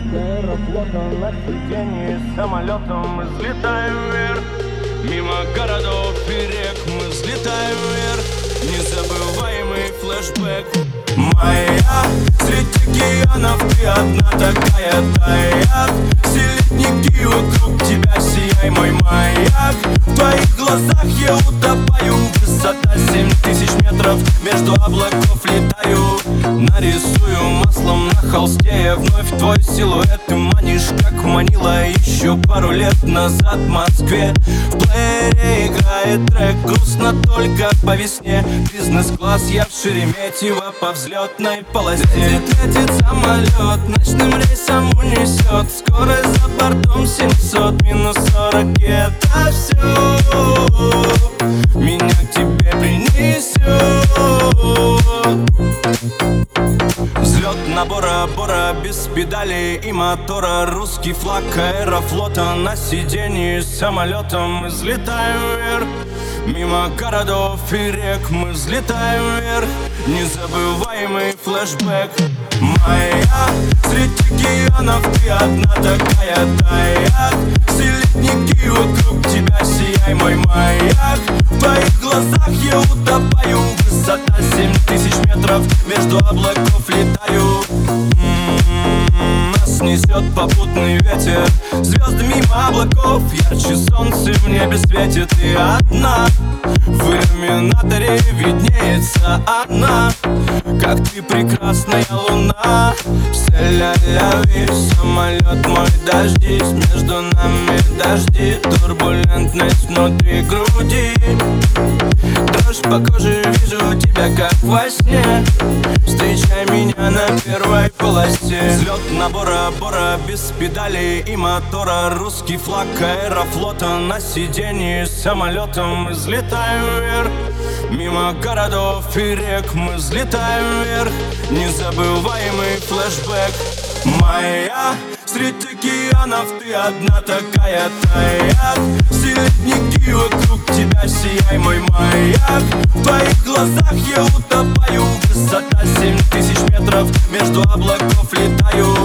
Аэрофлота на сиденье самолетом мы взлетаем вверх. Мимо городов и рек мы взлетаем вверх. Незабываемый флешбэк. Моя, среди океанов ты одна такая тая. Все ледники вокруг тебя, сияй мой маяк. В твоих глазах я утопаю. Высота 7000 метров, между облаков летаю. Нарисую маслом на холсте я вновь твой силуэт. Ты манишь, как манила еще пару лет назад в Москве. В плеере играет трек, грустно только по весне. Бизнес-класс, я в Шереметьево по взлетной полосе. Летит самолет, ночным рейсом унесет. Скорость за бортом 700, минус 40, это все меня к тебе принесет. Взлет на Бора-Бора без педали и мотора. Русский флаг Аэрофлота на сиденье самолетом мы взлетаем вверх. Мимо городов и рек мы взлетаем вверх. Незабываемый флешбэк. Моя, среди океанов ты одна такая тая. Все ледники вокруг тебя, сияй мой маяк. В твоих глазах я утопаю. Высота 7000 метров, между облаков летаю. Нас несет попутный ветер, звезды мимо облаков. Ярче солнце в небе светит, и одна в иллюминаторе виднеется одна, как ты прекрасная луна. Все ля-ля-ви, самолет мой, дождись. Между нами дожди, турбулентность внутри груди. Дрожь по коже, вижу тебя как во сне. Встречай меня на первой полосе. Взлет на Бора-Бора без педали и мотора. Русский флаг Аэрофлота на сиденье самолетом мы взлетаем вверх. Мимо городов и рек мы взлетаем вверх. Незабываемый флешбэк. Моя, среди океанов ты одна такая тая. Все ледники вокруг тебя, сияй мой маяк. В твоих глазах я утопаю. Высота 7000 метров, между облаков летаю.